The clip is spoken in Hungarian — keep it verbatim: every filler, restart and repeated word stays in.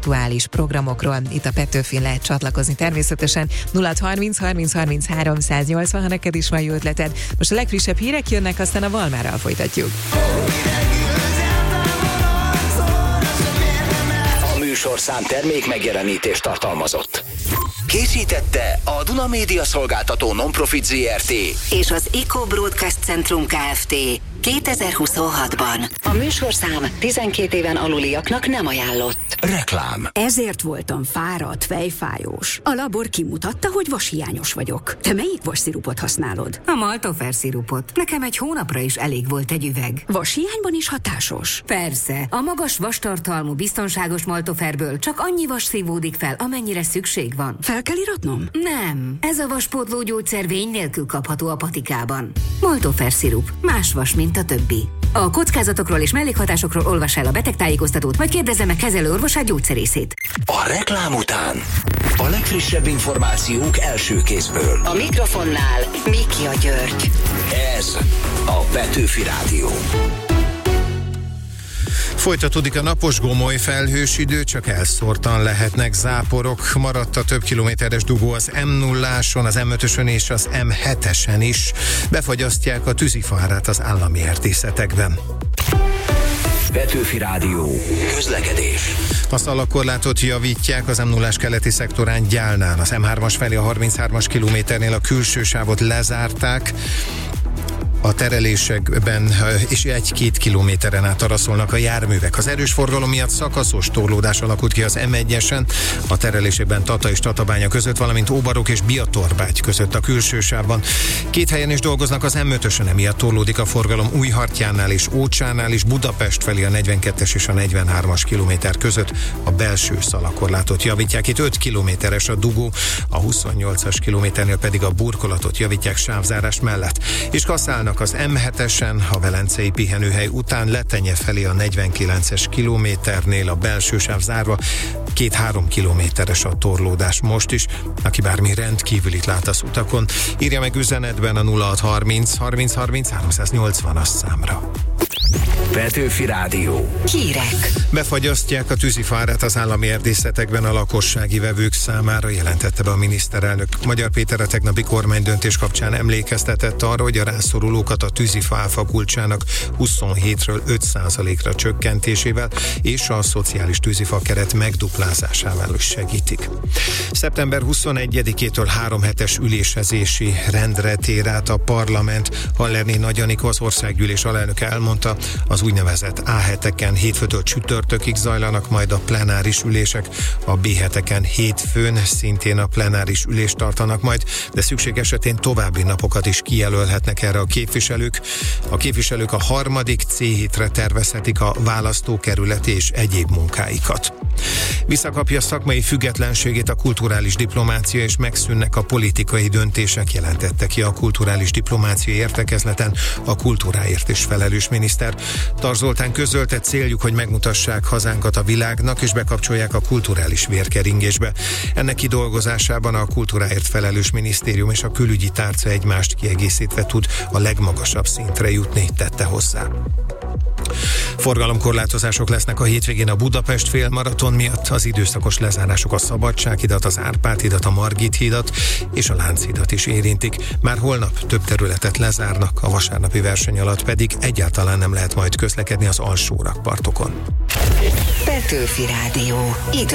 aktuális programokról. Itt a Petőfin lehet csatlakozni természetesen. nulla harminc harminc harminchárom száznyolcvan, ha neked is van jó ötleted. Most a legfrissebb hírek jönnek, aztán a Valmárral folytatjuk. A műsorszám termék megjelenítést tartalmazott. Készítette a Duna Média Szolgáltató Non-Profit zé er té és az Eco Broadcast Centrum Kft. kétezer-huszonhatban. A műsorszám tizenkét éven aluliaknak nem ajánlott. Reklám. Ezért voltam fáradt, fejfájós. A labor kimutatta, hogy vashiányos vagyok. Te melyik vasszirupot használod? A Maltofer szirupot. Nekem egy hónapra is elég volt egy üveg. Vashiányban is hatásos? Persze. A magas vastartalmú, biztonságos Maltoferből csak annyi vas szívódik fel, amennyire szükség van. Fel kell iratnom? Nem. Ez a vaspótló gyógyszer vény nélkül kapható a patikában. Maltofer szirup. Más vas, mint a többi. A kockázatokról és mellékhatásokról olvass el a betegtájékoztatót, vagy kérdezze meg kezelőorvosát, gyógyszerészét. A reklám után a legfrissebb információk első kézből. A mikrofonnál Mikia György. Ez a Petőfi Rádió. Folytatódik a napos gomoly felhős idő, csak elszórtan lehetnek záporok. Maradt a több kilométeres dugó az em nulláson, az em ötösön és az em hetesen is. Befagyasztják a tűzifárát az állami erdészetekben. Petőfi Rádió. Közlekedés. A szalagkorlátot javítják az em nullás keleti szektorán Gyálnán. Az em hármas felé a harminchármas kilométernél a külső sávot lezárták. A terelésekben és egy-két kilométeren át araszolnak a járművek. Az erős forgalom miatt szakaszos torlódás alakult ki az em egyesen, a terelésekben Tata és Tatabánya között, valamint Óbarok és Biatorbágy között a külső sávban. Két helyen is dolgoznak az em ötösön, emiatt torlódik a forgalom Újhartyánál és Ócsánál, és Budapest felé a negyvenkettes és a negyvenhármas kilométer között a belső szalagkorlátot javítják. Itt öt kilométeres a dugó, a huszonnyolcas kilométernél pedig a burkolatot javítják sávzárás mellett. És kasszálnak az em hetesen, a velencei pihenőhely után Letenye felé a negyvenkilences kilométernél a belső sáv zárva, két-három kilométeres a torlódás most is. Aki bármi rendkívülit lát az utakon, írja meg üzenetben a nulla hatszázharminc harminc harminc háromszáznyolcvanas számra. Petőfi Rádió. Hírek. Befagyasztják a tűzifárát az állami erdészetekben a lakossági vevők számára, jelentette be a miniszterelnök. Magyar Péter a tegnapi kormánydöntés kapcsán emlékeztetett arra, hogy a rászorulókat a tűzifa áfakulcsának huszonhétről öt százalékra csökkentésével és a szociális tűzifa keret megduplázásával is segítik. szeptember huszonegyedikétől három hetes ülésezési rendre tér át a parlament. Hallerné Nagy Anikó, az országgyűlés alelnöke elmondta, az úgynevezett á heteken hétfőtől csütörtökig zajlanak majd a plenáris ülések, a bé heteken hétfőn szintén a plenáris ülést tartanak majd, de szükség esetén további napokat is kijelölhetnek erre a képviselők. A képviselők a harmadik cé hétre tervezhetik a választókerületi és egyéb munkáikat. Visszakapja szakmai függetlenségét a kulturális diplomácia, és megszűnnek a politikai döntések, jelentette ki a kulturális diplomácia értekezleten a kultúráért is felelős miniszter. Tar Zoltán közölte, céljuk, hogy megmutassák hazánkat a világnak, és bekapcsolják a kulturális vérkeringésbe. Ennek kidolgozásában a kultúráért felelős minisztérium és a külügyi tárca egymást kiegészítve tud a legmagasabb szintre jutni, tette hozzá. Forgalomkorlátozások lesznek a hétvégén a Budapest félmaraton miatt, az időszakos lezárások a Szabadsághidat, az Árpád-hidat, a Margit-hidat és a Lánchidat is érintik. Már holnap több területet lezárnak, a vasárnapi verseny alatt pedig egyáltalán nem lehet majd közlekedni az alsó rakpartokon. Petőfi Rádió. Idő.